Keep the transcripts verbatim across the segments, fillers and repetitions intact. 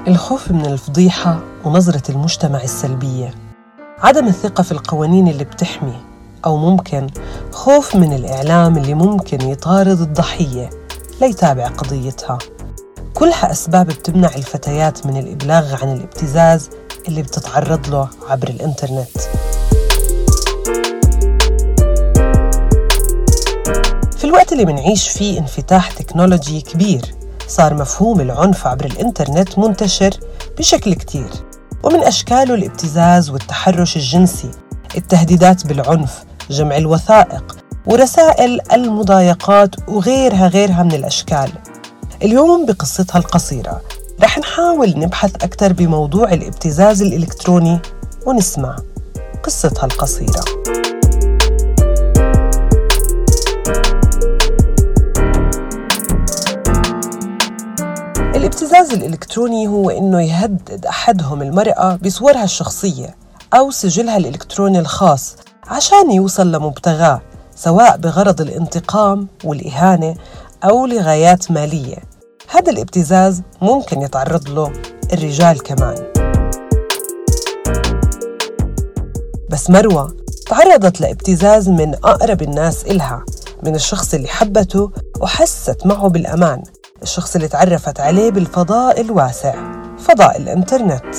الخوف من الفضيحة ونظرة المجتمع السلبية، عدم الثقة في القوانين اللي بتحمي، أو ممكن خوف من الإعلام اللي ممكن يطارد الضحية ليتابع قضيتها. كلها أسباب بتمنع الفتيات من الإبلاغ عن الابتزاز اللي بتتعرض له عبر الإنترنت. في الوقت اللي منعيش فيه انفتاح تكنولوجي كبير، صار مفهوم العنف عبر الإنترنت منتشر بشكل كتير، ومن أشكاله الابتزاز والتحرش الجنسي، التهديدات بالعنف، جمع الوثائق، ورسائل المضايقات وغيرها غيرها من الأشكال. اليوم بقصتها القصيرة رح نحاول نبحث أكثر بموضوع الابتزاز الإلكتروني ونسمع قصتها القصيرة. الابتزاز الإلكتروني هو إنه يهدد أحدهم المرأة بصورها الشخصية أو سجلها الإلكتروني الخاص عشان يوصل لمبتغاه، سواء بغرض الانتقام والإهانة أو لغايات مالية. هذا الابتزاز ممكن يتعرض له الرجال كمان. بس مروة تعرضت لابتزاز من أقرب الناس إلها، من الشخص اللي حبته وحست معه بالأمان، الشخص اللي تعرفت عليه بالفضاء الواسع، فضاء الإنترنت.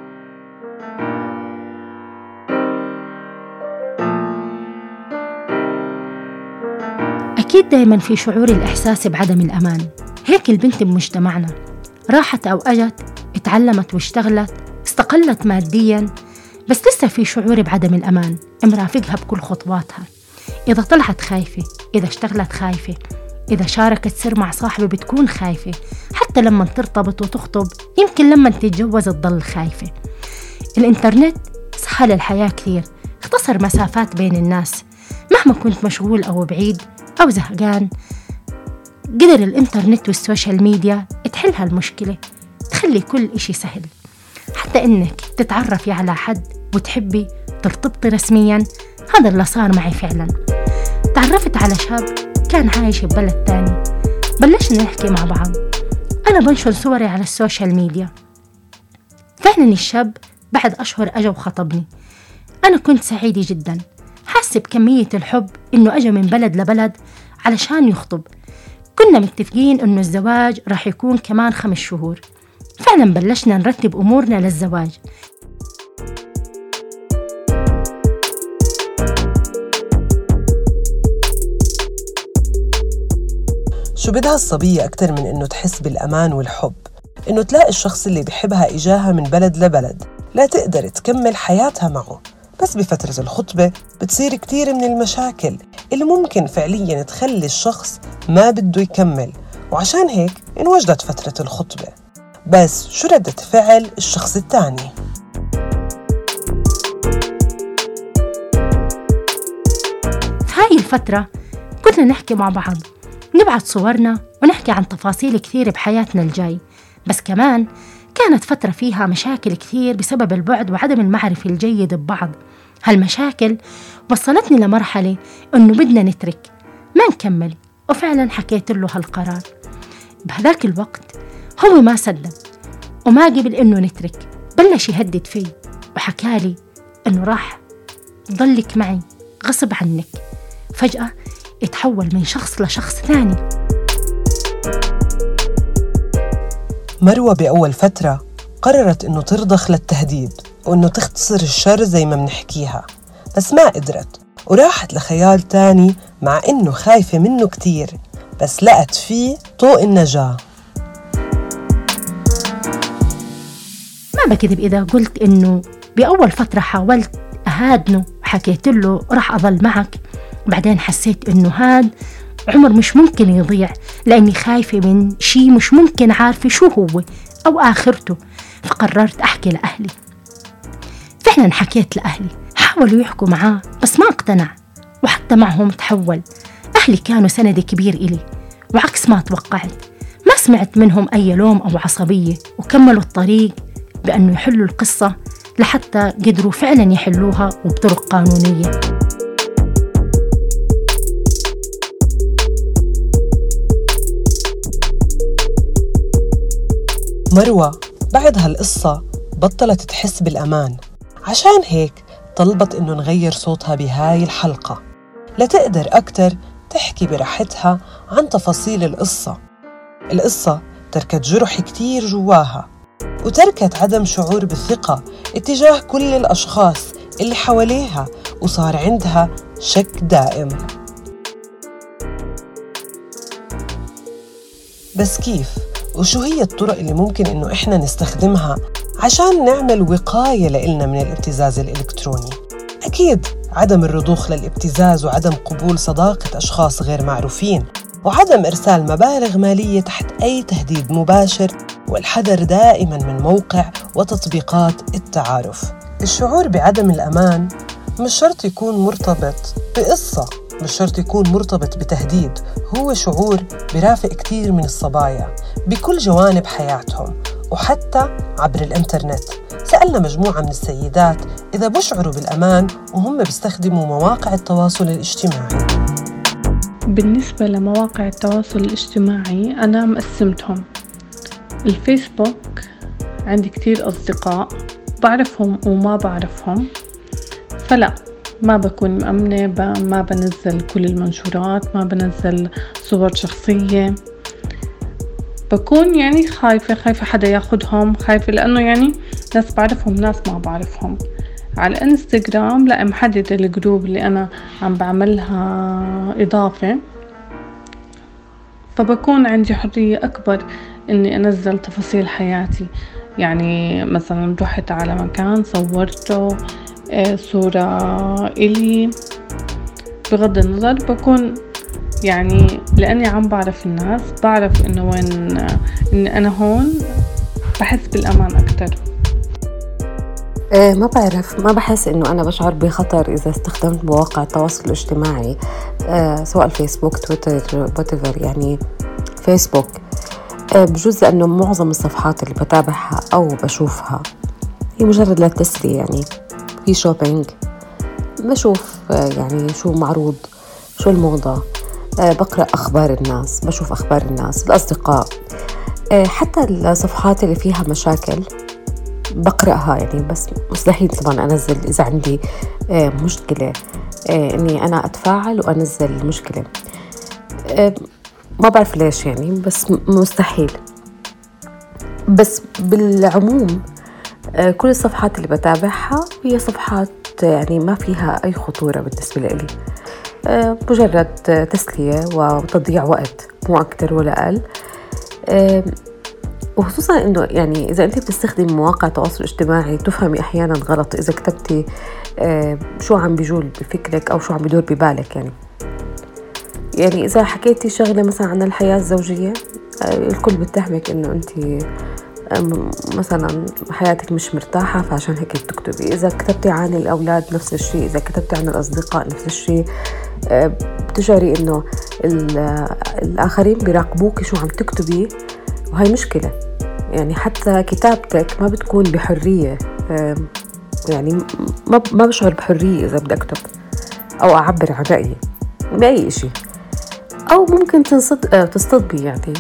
أكيد دايماً في شعور الإحساس بعدم الأمان. هيك البنت بمجتمعنا راحت أو أجت، اتعلمت واشتغلت، استقلت مادياً، بس لسه في شعور بعدم الأمان مرافقها بكل خطواتها. إذا طلعت خايفة، إذا اشتغلت خايفة، إذا شاركت سر مع صاحبة بتكون خايفة، حتى لما ترتبط وتخطب يمكن لما تتجوز تضل خايفة. الإنترنت سهل الحياة كثير، اختصر مسافات بين الناس. مهما كنت مشغول أو بعيد أو زهقان، قدر الإنترنت والسوشيال ميديا تحل هالمشكلة، تخلي كل إشي سهل، حتى إنك تتعرفي على حد وتحبي ترتبطي رسمياً. هذا اللي صار معي فعلاً. تعرفت على شاب كان عايش ببلد تاني، بلشنا نحكي مع بعض. أنا بنشر صوري على السوشيال ميديا. فعلاً الشاب بعد أشهر أجا وخطبني. أنا كنت سعيدة جداً، حاسة بكمية الحب إنه أجا من بلد لبلد علشان يخطب. كنا متفقين إنه الزواج راح يكون كمان خمس شهور. فعلاً بلشنا نرتب أمورنا للزواج. شو بدها الصبية أكتر من إنه تحس بالأمان والحب؟ إنه تلاقي الشخص اللي بيحبها إجاها من بلد لبلد، لا تقدر تكمل حياتها معه. بس بفترة الخطبة بتصير كتير من المشاكل اللي ممكن فعلياً تخلي الشخص ما بده يكمل، وعشان هيك انوجدت فترة الخطبة. بس شو ردة فعل الشخص الثاني؟ في هاي الفترة كنا نحكي مع بعض، نبعت صورنا ونحكي عن تفاصيل كثير بحياتنا الجاي. بس كمان كانت فترة فيها مشاكل كثير بسبب البعد وعدم المعرفة الجيد ببعض. هالمشاكل وصلتني لمرحلة إنه بدنا نترك، ما نكمل. وفعلا حكيت له هالقرار. بهذاك الوقت هو ما صدق وما قبل إنه نترك، بلش يهدد فيه وحكالي إنه راح ضلك معي غصب عنك. فجأة اتحول من شخص لشخص ثاني. مروة بأول فترة قررت إنه ترضخ للتهديد وإنه تختصر الشر زي ما منحكيها، بس ما قدرت وراحت لخيال تاني مع إنه خايفة منه كتير، بس لقت فيه طوق النجاة. ما بكذب إذا قلت إنه بأول فترة حاولت أهادنه وحكيت له راح أظل معك، بعدين حسيت إنه هاد عمر مش ممكن يضيع، لأني خايفة من شي مش ممكن عارفة شو هو أو آخرته. فقررت أحكي لأهلي. فعلا حكيت لأهلي، حاولوا يحكوا معاه بس ما اقتنع، وحتى معهم تحول. أهلي كانوا سند كبير إلي، وعكس ما توقعت ما سمعت منهم أي لوم أو عصبية، وكملوا الطريق بأنه يحلوا القصة لحتى قدروا فعلا يحلوها وبطرق قانونية. مروة بعدها القصة بطلت تحس بالأمان. عشان هيك طلبت إنه نغير صوتها بهاي الحلقة لتقدر أكتر تحكي براحتها عن تفاصيل القصة. القصة تركت جرح كتير جواها، وتركت عدم شعور بالثقة اتجاه كل الأشخاص اللي حواليها، وصار عندها شك دائم. بس كيف؟ وشو هي الطرق اللي ممكن إنه إحنا نستخدمها عشان نعمل وقاية لإلنا من الابتزاز الإلكتروني؟ أكيد عدم الرضوخ للابتزاز، وعدم قبول صداقة أشخاص غير معروفين، وعدم إرسال مبالغ مالية تحت أي تهديد مباشر، والحذر دائماً من موقع وتطبيقات التعارف. الشعور بعدم الأمان مش شرط يكون مرتبط بقصة، مش شرط يكون مرتبط بتهديد، هو شعور برافق كتير من الصبايا بكل جوانب حياتهم وحتى عبر الإنترنت. سألنا مجموعة من السيدات إذا بشعروا بالأمان وهم بيستخدموا مواقع التواصل الاجتماعي. بالنسبة لمواقع التواصل الاجتماعي أنا مقسمتهم. الفيسبوك عندي كتير أصدقاء بعرفهم وما بعرفهم، فلا ما بكون مأمنة، ما بنزل كل المنشورات، ما بنزل صور شخصية، بكون يعني خايفة خايفة حدا ياخدهم، خايفة لأنه يعني ناس بعرفهم ناس ما بعرفهم. على الانستغرام لا محددة الجروب اللي أنا عم بعملها إضافة، فبكون عندي حرية أكبر إني أنزل تفاصيل حياتي. يعني مثلا رحت على مكان صورته صورة إلي، بغض النظر بكون يعني لأني عم بعرف الناس، بعرف إنه وين إني أنا هون، بحس بالأمان أكتر. أه ما بعرف، ما بحس إنه أنا بشعر بخطر إذا استخدمت مواقع التواصل الاجتماعي، أه سواء الفيسبوك، تويتر، whatever. يعني فيسبوك أه بجوز لأنه معظم الصفحات اللي بتابعها أو بشوفها هي مجرد للتسلية، يعني في شوبينج، بشوف أه يعني شو معروض، شو الموضة، أه بقرأ أخبار الناس، بشوف أخبار الناس، الأصدقاء، أه حتى الصفحات اللي فيها مشاكل بقرأها يعني. بس مستحيل طبعا أنزل إذا عندي آه مشكلة آه إني أنا أتفاعل وأنزل المشكلة، آه ما بعرف ليش يعني، بس مستحيل. بس بالعموم آه كل الصفحات اللي بتابعها هي صفحات يعني ما فيها أي خطورة بالنسبة لي، آه مجرد تسلية وتضييع وقت، مو أكتر ولا أقل. آه وخصوصا انه يعني اذا انت بتستخدم مواقع التواصل الاجتماعي تفهمي احيانا غلط اذا كتبتي آه شو عم بيجول بفكرك او شو عم بدور ببالك. يعني يعني اذا حكيتي شغله مثلا عن الحياه الزوجيه آه الكل بتهمك انه انت آه مثلا حياتك مش مرتاحه فعشان هيك بتكتبي. اذا كتبتي عن الاولاد نفس الشيء، اذا كتبتي عن الاصدقاء نفس الشيء، آه بتشعري انه الاخرين بيراقبوك شو عم تكتبي، وهي مشكلة. يعني حتى كتابتك ما بتكون بحرية، يعني ما ما بشعر بحرية إذا بدي أكتب أو أعبر عن رأيي بأي إشي، أو ممكن تصد تصطدمي يعني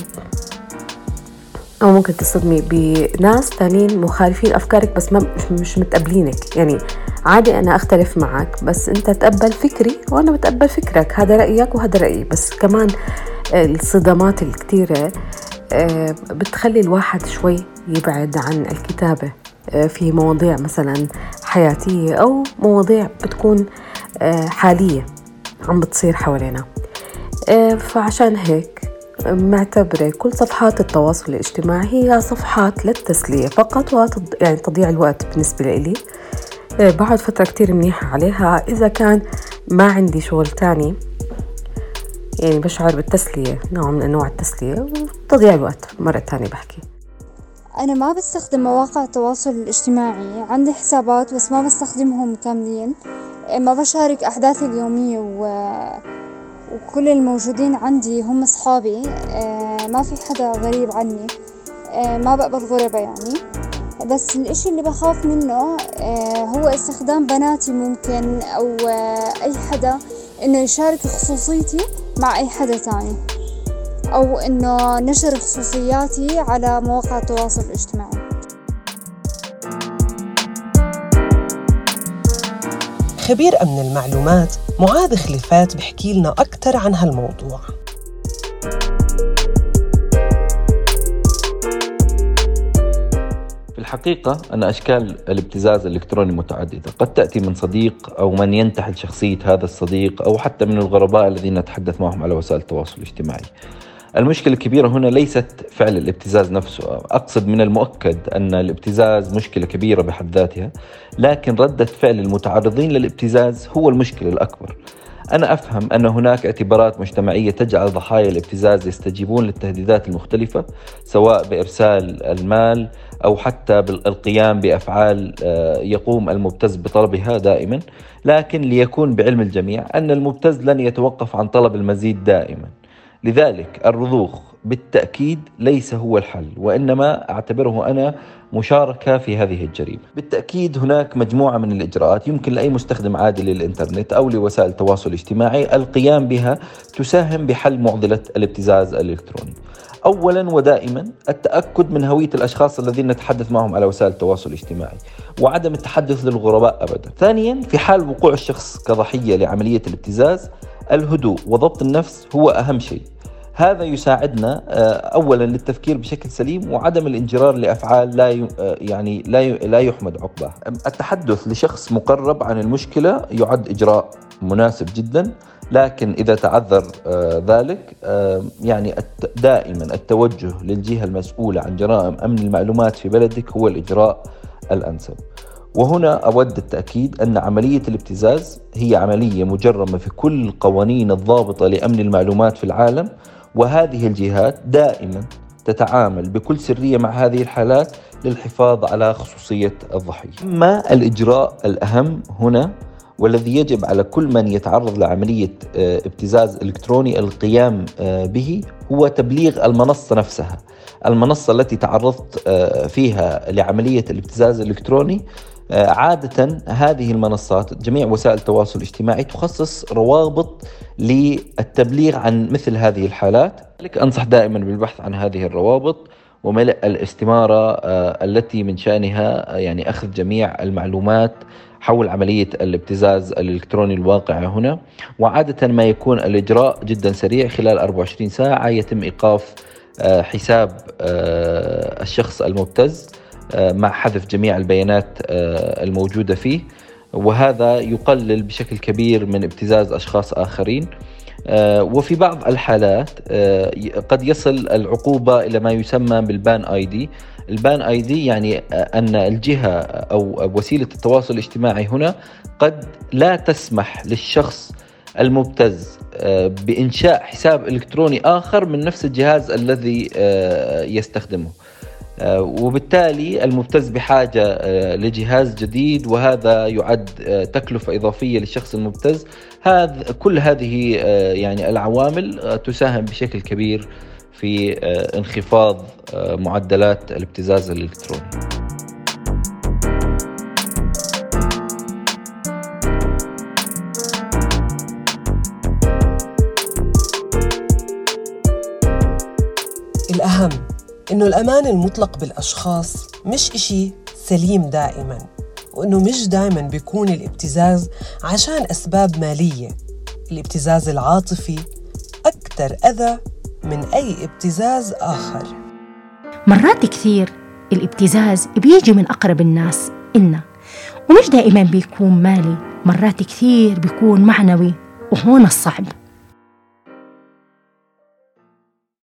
أو ممكن تصطدمي بناس تانين مخالفين أفكارك بس ما مش متقبلينك. يعني عادي أنا أختلف معك بس أنت تقبل فكري وأنا بتقبل فكرك، هذا رأيك وهذا رأيي. بس كمان الصدمات الكتيرة بتخلي الواحد شوي يبعد عن الكتابة في مواضيع مثلا حياتية أو مواضيع بتكون حالية عم بتصير حوالينا. فعشان هيك معتبرة كل صفحات التواصل الاجتماعي هي صفحات للتسلية فقط، وتض... يعني تضيع الوقت بالنسبة لي. بعد فترة كتير منيحة عليها إذا كان ما عندي شغل تاني، يعني بشعر بالتسلية، نوع من أنواع التسلية وتضيع الوقت. مرة تانية بحكي أنا ما بستخدم مواقع التواصل الاجتماعي، عندي حسابات بس ما بستخدمهم كاملين، ما بشارك أحداثي اليومية و... وكل الموجودين عندي هم أصحابي، ما في حدا غريب عني، ما بقبل غربة يعني. بس الاشي اللي بخاف منه هو استخدام بناتي ممكن أو أي حدا إنه يشارك خصوصيتي مع أي حدا تاني، أو إنه نشر خصوصياتي على مواقع التواصل الاجتماعي. خبير أمن المعلومات معاذ خليفات بحكي لنا أكثر عن هالموضوع. في الحقيقة أن أشكال الابتزاز الإلكتروني متعددة، قد تأتي من صديق أو من ينتحل شخصية هذا الصديق أو حتى من الغرباء الذين نتحدث معهم على وسائل التواصل الاجتماعي. المشكلة الكبيرة هنا ليست فعل الابتزاز نفسه، أقصد من المؤكد أن الابتزاز مشكلة كبيرة بحد ذاتها، لكن ردة فعل المتعرضين للابتزاز هو المشكلة الأكبر. أنا أفهم أن هناك اعتبارات مجتمعية تجعل ضحايا الابتزاز يستجيبون للتهديدات المختلفة، سواء بإرسال المال أو حتى بالقيام بأفعال يقوم المبتز بطلبها دائما، لكن ليكون بعلم الجميع أن المبتز لن يتوقف عن طلب المزيد دائما. لذلك الرضوخ بالتأكيد ليس هو الحل، وإنما أعتبره أنا مشاركة في هذه الجريمة. بالتأكيد هناك مجموعة من الإجراءات يمكن لأي مستخدم عادي للإنترنت أو لوسائل التواصل الاجتماعي القيام بها تساهم بحل معضلة الابتزاز الإلكتروني. أولا ودائما التأكد من هوية الأشخاص الذين نتحدث معهم على وسائل التواصل الاجتماعي، وعدم التحدث للغرباء أبدا. ثانيا، في حال وقوع الشخص كضحية لعملية الابتزاز، الهدوء وضبط النفس هو أهم شيء. هذا يساعدنا أولا للتفكير بشكل سليم وعدم الانجرار لأفعال لا يعني لا لا يحمد عقباه. التحدث لشخص مقرب عن المشكلة يعد إجراء مناسب جدا، لكن إذا تعذر ذلك يعني دائما التوجه للجهة المسؤولة عن جرائم أمن المعلومات في بلدك هو الإجراء الأنسب. وهنا أود التأكيد أن عملية الابتزاز هي عملية مجرمة في كل القوانين الضابطة لأمن المعلومات في العالم، وهذه الجهات دائما تتعامل بكل سرية مع هذه الحالات للحفاظ على خصوصية الضحية. ما الإجراء الأهم هنا والذي يجب على كل من يتعرض لعملية ابتزاز إلكتروني القيام به هو تبليغ المنصة نفسها. المنصة التي تعرضت فيها لعملية الابتزاز الإلكتروني، عادة هذه المنصات جميع وسائل التواصل الاجتماعي تخصص روابط للتبليغ عن مثل هذه الحالات. لذلك أنصح دائما بالبحث عن هذه الروابط وملء الاستمارة التي من شأنها يعني أخذ جميع المعلومات حول عملية الابتزاز الإلكتروني الواقعة هنا. وعادة ما يكون الإجراء جدا سريع، خلال أربعة وعشرين ساعة يتم إيقاف حساب الشخص المبتز مع حذف جميع البيانات الموجودة فيه، وهذا يقلل بشكل كبير من ابتزاز أشخاص آخرين. وفي بعض الحالات قد يصل العقوبة إلى ما يسمى بالبان آي دي. البان آي دي يعني أن الجهة أو وسيلة التواصل الاجتماعي هنا قد لا تسمح للشخص المبتز بإنشاء حساب إلكتروني آخر من نفس الجهاز الذي يستخدمه، وبالتالي المبتز بحاجة لجهاز جديد، وهذا يعد تكلفة إضافية للشخص المبتز. هذا كل هذه يعني العوامل تساهم بشكل كبير في انخفاض معدلات الابتزاز الإلكتروني. الأهم إنه الأمان المطلق بالأشخاص مش إشي سليم دائماً، وإنه مش دائماً بيكون الابتزاز عشان أسباب مالية. الابتزاز العاطفي أكثر أذى من أي ابتزاز آخر. مرات كثير الابتزاز بيجي من أقرب الناس إلنا، ومش دائماً بيكون مالي، مرات كثير بيكون معنوي، وهون الصعب.